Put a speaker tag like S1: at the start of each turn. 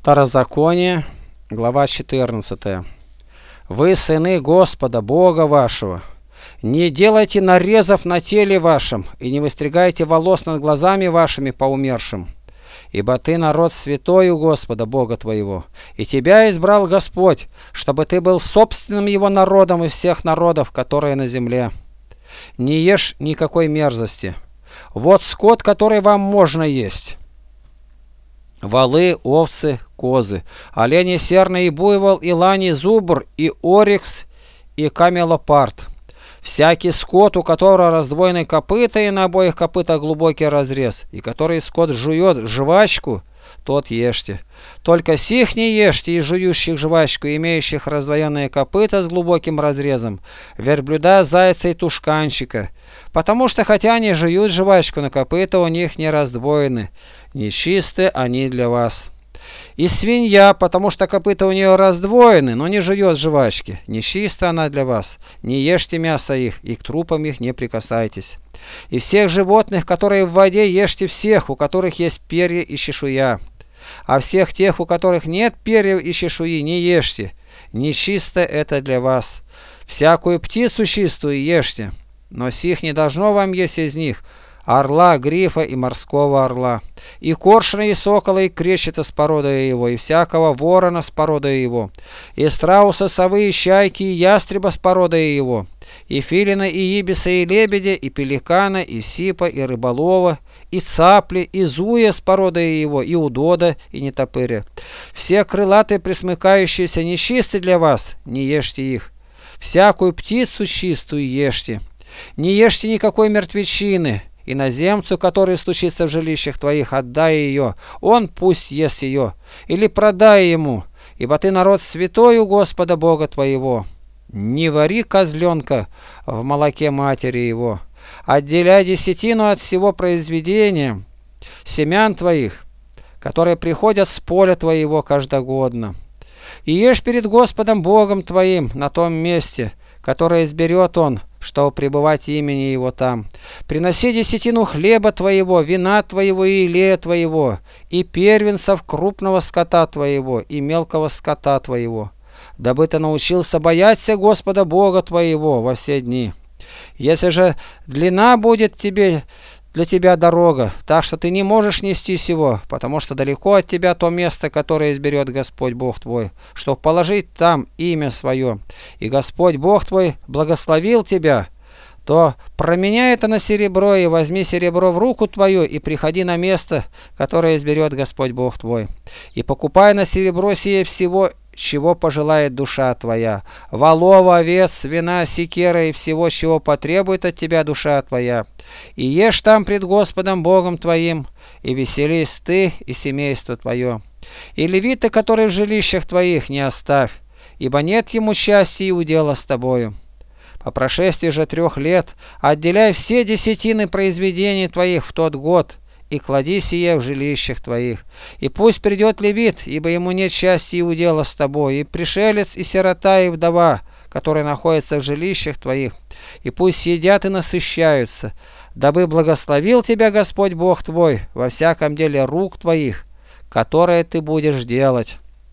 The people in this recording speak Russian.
S1: Второзаконие, глава 14. «Вы, сыны Господа, Бога вашего, не делайте нарезов на теле вашем, и не выстригайте волос над глазами вашими по умершим. Ибо ты народ святой у Господа, Бога твоего, и тебя избрал Господь, чтобы ты был собственным его народом из всех народов, которые на земле. Не ешь никакой мерзости. Вот скот, который вам можно есть: волы, овцы, козы, олени серные, и буйвол, и лань, и зубр, и орикс, и камелопард. Всякий скот, у которого раздвоены копыта, и на обоих копытах глубокий разрез, и который скот жует жвачку, тот ешьте. Только сих не ешьте из жующих жвачку, имеющих раздвоенные копыта с глубоким разрезом, верблюда, зайца и тушканчика, потому что хотя они жуют жвачку, но копыта у них не раздвоены, нечисты они для вас. И свинья, потому что копыта у нее раздвоены, но не жует жвачки, нечиста она для вас. Не ешьте мясо их, и к трупам их не прикасайтесь. И всех животных, которые в воде, ешьте всех, у которых есть перья и чешуя. А всех тех, у которых нет перьев и чешуи, не ешьте, нечисто это для вас. Всякую птицу чистую ешьте, но сих не должно вам есть из них: орла, грифа и морского орла, и коршуна, и сокола, и кречета с породой его, и всякого ворона с породой его, и страуса, совы, и чайки, и ястреба с породой его, и филина, и ибиса, и лебедя, и пеликана, и сипа, и рыболова, и цапли, и зуя с породой его, и удода, и нетопыря. Все крылатые пресмыкающиеся нечисты для вас, не ешьте их. Всякую птицу чистую ешьте. Не ешьте никакой мертвечины. Иноземцу, который стучится в жилищах твоих, отдай ее, он пусть ест ее, или продай ему, ибо ты народ святой у Господа Бога твоего. Не вари козленка в молоке матери его. Отделяй десятину от всего произведения семян твоих, которые приходят с поля твоего каждогодно. И ешь перед Господом Богом твоим на том месте, которое изберет он, чтобы пребывать имени его там. Приноси десятину хлеба твоего, вина твоего и илея твоего, и первенцев крупного скота твоего, и мелкого скота твоего, дабы ты научился бояться Господа Бога твоего во все дни. Если же длина будет для тебя дорога, так что ты не можешь нести сего, потому что далеко от тебя то место, которое изберет Господь Бог твой, чтобы положить там имя свое, и Господь Бог твой благословил тебя, то променяй это на серебро, и возьми серебро в руку твою, и приходи на место, которое изберет Господь Бог твой, и покупай на серебро сие всего, чего пожелает душа твоя: волов, овец, вина, секера и всего, чего потребует от тебя душа твоя. И ешь там пред Господом Богом твоим, и веселись ты и семейство твое. И левита, который в жилищах твоих, не оставь, ибо нет ему счастья и удела с тобою. По прошествии же 3 лет отделяй все десятины произведений твоих в тот год, и клади сие в жилищах твоих. И пусть придет левит, ибо ему нет счастья и удела с тобой, и пришелец, и сирота, и вдова, которые находятся в жилищах твоих, и пусть съедят и насыщаются, дабы благословил тебя Господь Бог твой во всяком деле рук твоих, которое ты будешь делать.